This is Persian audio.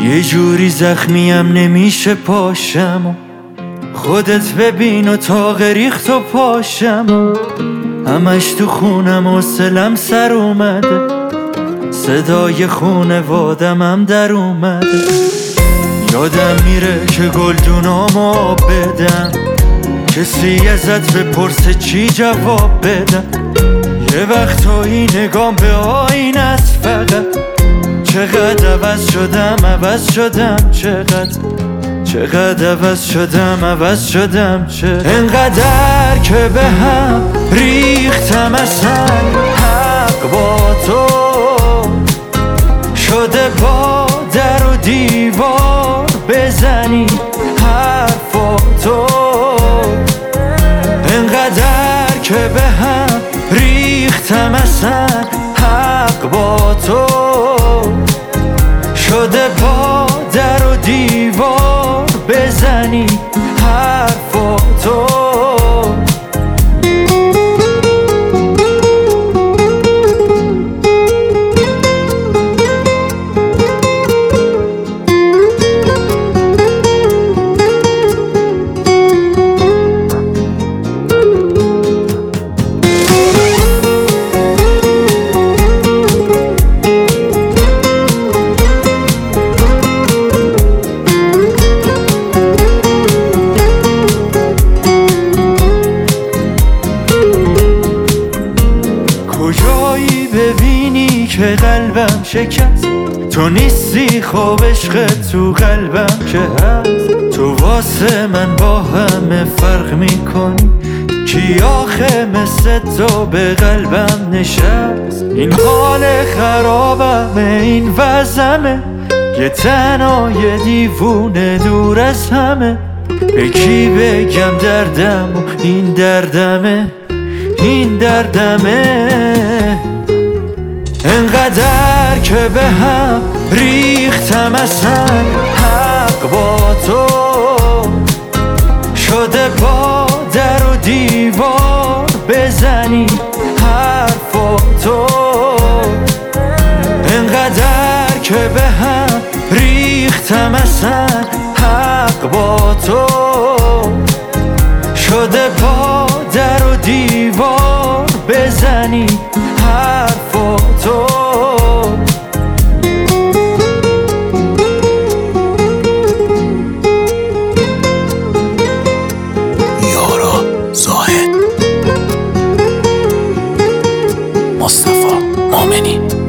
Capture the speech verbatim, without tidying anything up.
یه جوری زخمیم نمیشه پاشم و خودت ببین و تاق ریخت و پاشم همش تو خونم و سلم سر اومده صدای خونوادم هم در اومده یادم میره که گلدونامو آب بدم کسی ازت بپرسه چی جواب بدم یه وقتایی نگام به آینه است فقط چقدر عوض شدم عوض شدم چقدر چقدر عوض شدم عوض شدم چقدر انقدر که به هم ریختم اصلا حق با تو شده با در و دیوار بزنی حرفاتو انقدر که به هم ریختم اصلا حق با تو شده با در و دیوار بزنی حرفاتو کجایی ببینی که قلبم شکست تو نیستی خب عشق تو قلبم که هست تو واسه من با همه فرق میکنی کی آخه مثل تو به قلبم نشست این حال خرابمه این وضعمه یه تنها یه دیوونه دور از همه به کی بگم دردم و این دردمه این دردمه انقدر که به هم ریختم اصلا حق با تو شده با در و دیوار بزنی حرفاتو انقدر که به هم ریختم اصلا حق با تو شده با در و دیوار بزنی حرفاتو یارا زاهد مصطفی مومنی